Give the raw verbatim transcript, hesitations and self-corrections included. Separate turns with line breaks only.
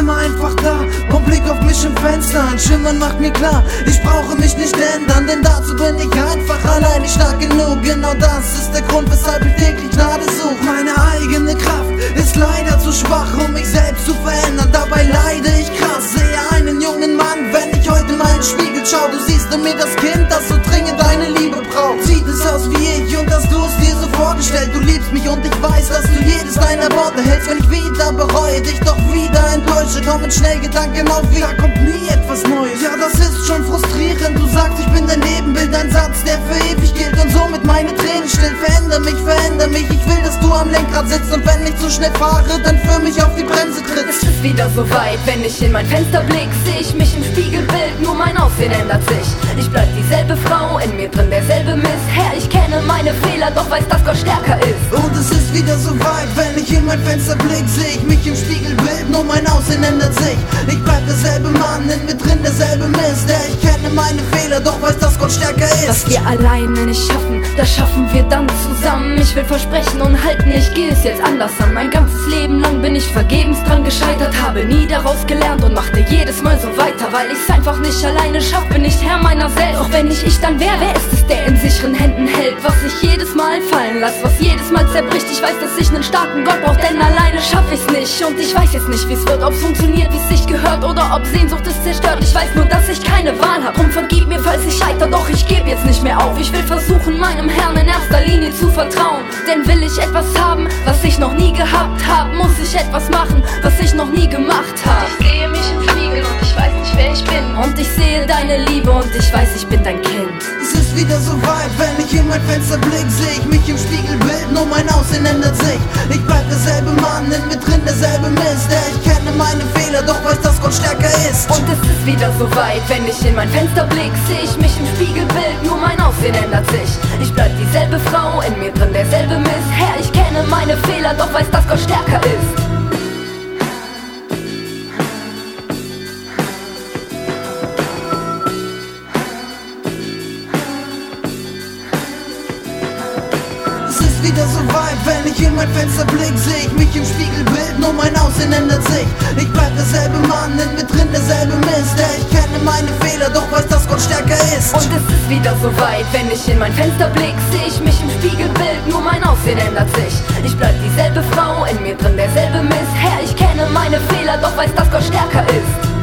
immer einfach da und Blick auf mich im Fenster. Ein Schimmern macht mir klar, ich brauche mich nicht ändern, denn dazu bin ich einfach allein nicht stark genug. Genau das ist der Grund, weshalb ich täglich Gnade suche. Meine eigene Kraft ist leider zu schwach, um mich selbst zu verändern. Dabei leide ich krass, sehe einen jungen Mann, wenn ich heute in meinen Spiegel schau. Du siehst in mir das Kind, das so dringend deine Liebe braucht. Sieht es aus wie ich und hast du es dir so vorgestellt? Du liebst mich und ich weiß, dass du jedes deiner Worte hältst. Wenn ich wieder bereue, dich doch wieder enttäusche, kommen schnell Gedanken auf, wie da kommt nie etwas Neues. Ja, das ist schon frustrierend, du sagst, ich bin dein Nebenbild, ein Satz, der für ewig gilt und somit meine Tränen still. Veränder mich, veränder mich, ich will, dass du am Lenkrad sitzt und wenn ich zu schnell fahre, dann für mich auf die Bremse tritt.
Es ist wieder so weit, wenn ich in mein Fenster blick, seh ich mich im Spiegelbild, nur mein Aussehen ändert sich. Ich bleib dieselbe Frau, in mir drin derselbe Mist. Herr, ich kenne meine Fehler, doch weiß, dass Gott stärker ist.
Und es ist wieder so weit, wenn ich in mein Fenster blick, seh ich mich im Spiegelbild, nur mein Aussehen ändert sich. Ich bleib derselbe Mann, in mir drin derselbe Mist. Herr, ich kenne meine Fehler, doch weiß, dass Gott stärker ist.
Was wir alleine nicht schaffen, das schaffen wir dann zusammen. Ich will versprechen und halten, ich gehe es jetzt anders an. Mein ganzes Leben lang bin ich vergebens dran gescheitert, habe nie daraus gelernt und machte jedes Mal so weiter, weil ich's einfach nicht alleine schaff, bin nicht Herr meiner selbst. Doch wenn ich ich dann wäre, wer ist es, der in sicheren Händen hält, was ich jedes Mal fallen lass, was jedes Mal zerbricht. Ich weiß, dass ich einen starken Gott brauch, denn alleine schaff ich's nicht. Und ich weiß jetzt nicht, wie's wird, ob's funktioniert, wie's sich gehört, oder ob Sehnsucht es zerstört. Ich weiß nur, dass ich keine Wahl hab, drum vergib mir, falls ich scheiter, doch ich geb jetzt nicht mehr auf. Ich will versuchen, meinem Herrn in erster Linie zu vertrauen, denn will ich etwas haben, was ich noch nie gehabt hab, muss ich etwas machen, was ich noch nie gemacht hab. Ich sehe mich im Spiegel und ich weiß nicht, wer ich bin, und ich sehe deine Liebe und ich weiß, ich bin dein Kind.
Es ist wieder so weit, wenn ich in mein Fenster blick, seh ich mich im Spiegelbild, nur mein Aussehen ändert sich. Ich bleib derselbe Mann, in mir drin derselbe Mist. Der ich kenne meine Fehler, doch weiß, dass Gott stärker ist.
Und es ist wieder so weit, wenn ich in mein Fenster blick, seh ich mich im Spiegelbild, nur mein Aussehen ändert sich. Ich bleib dieselbe Frau, in mir drin derselbe Mist. Herr, ich kenne meine Fehler, doch weiß, dass Gott stärker ist.
Wieder so weit, wenn ich in mein Fenster blick, seh ich mich im Spiegelbild, nur mein Aussehen ändert sich. Ich bleib derselbe Mann, in mir drin derselbe Mist. Der ich kenne meine Fehler, doch weiß, dass Gott stärker ist.
Und es ist wieder so weit, wenn ich in mein Fenster blick, seh ich mich im Spiegelbild, nur mein Aussehen ändert sich. Ich bleib dieselbe Frau, in mir drin derselbe Mist. Herr, ich kenne meine Fehler, doch weiß, dass Gott stärker ist.